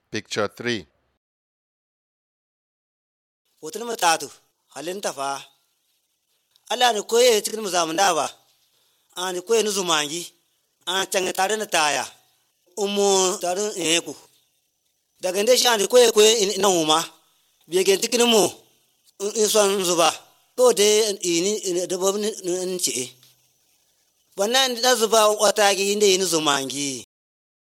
Picture 3. Hoton matatu halin tafa ala ni koye cikin mu zamu da ba ani koye ni zumangi an cange tare na taya umu tare ku daga nde shi ani koye na huma biye gen cikin mu in son zuba to de ini da babu ni ce wannan da zuba wata gi inde ni zumangi